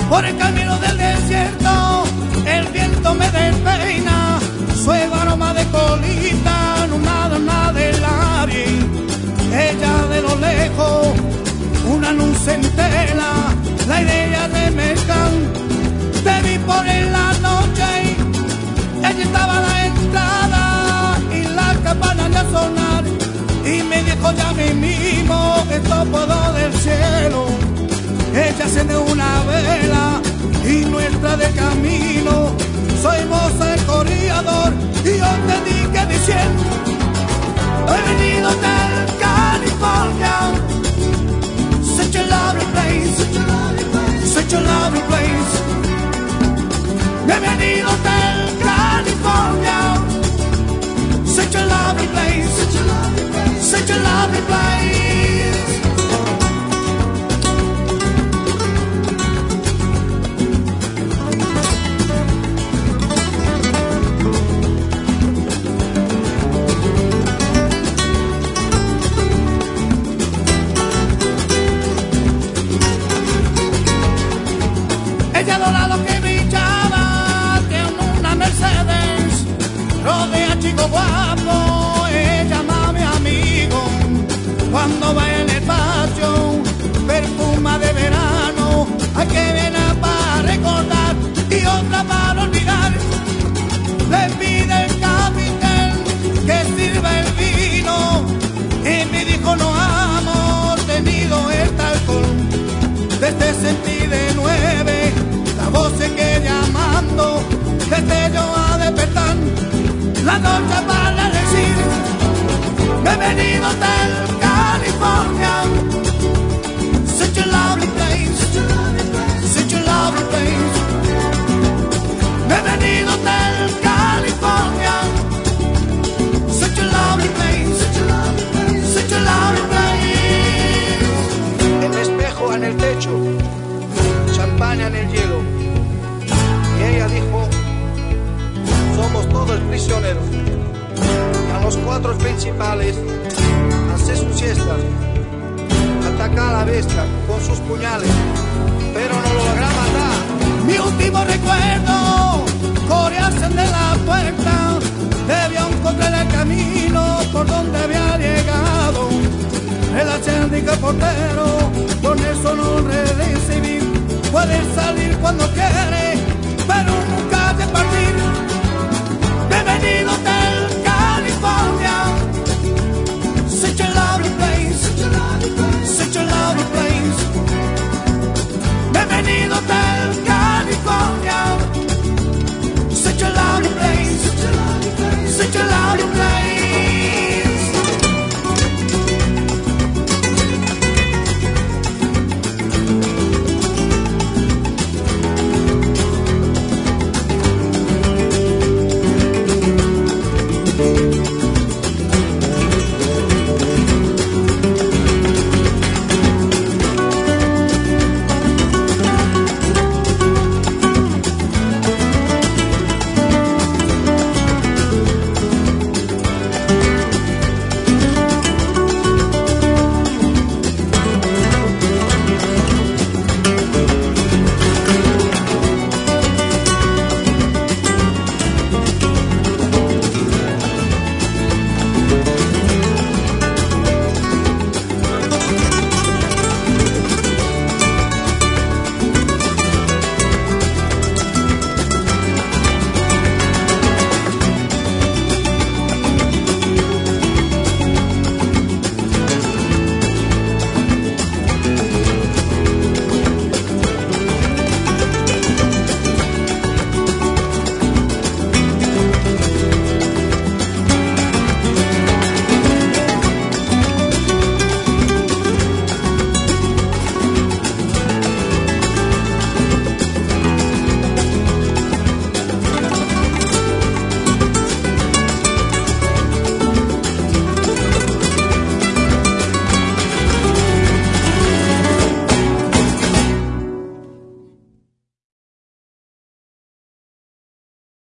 Por el camino del desierto, el viento me despeina, suave aroma de colita, nada del aire. Ella de lo lejos, una luz entera, la idea de Mezcán. Te vi por en la noche, ella estaba a la entrada y la campana ya sonar. Y me dijo ya mismo, esto puedo del cielo. Ella enciende una vela y nuestra de camino. Soy moza el corredor y yo te dije diciendo, he venido del California, such a lovely place, such a lovely place. He venido del California, such a lovely place, such a lovely place. Ella dorado que brillaba, tiene una Mercedes, rodea chico guapo, ella ama a mi amigo. Cuando va en el patio, perfuma de verano, hay que viene para recordar y otra para olvidar. Le pide el capitán que sirva el vino y me dijo no amo tenido el alcohol. Desde sentí de 9 la voz se que llamando, desde yo a despertar la noche para decir, he venido del California, such a lovely place, such a lovely place. He venido del California, such a lovely place, such a lovely place. El espejo en el techo, champaña en el hielo. Y ella dijo, somos todos prisioneros. Y a los 4 principales, hace su siesta, ataca a la bestia con sus puñales, pero no lo logra matar. Mi último recuerdo, corearse de la puerta, debía encontrar el camino por donde había llegado. El acérdico portero, con eso no recibir. Puede salir cuando quiere, pero nunca de partir. Bienvenido del California, such a lovely place, such a lovely place. Bienvenido del California, such a lovely place, such a lovely place.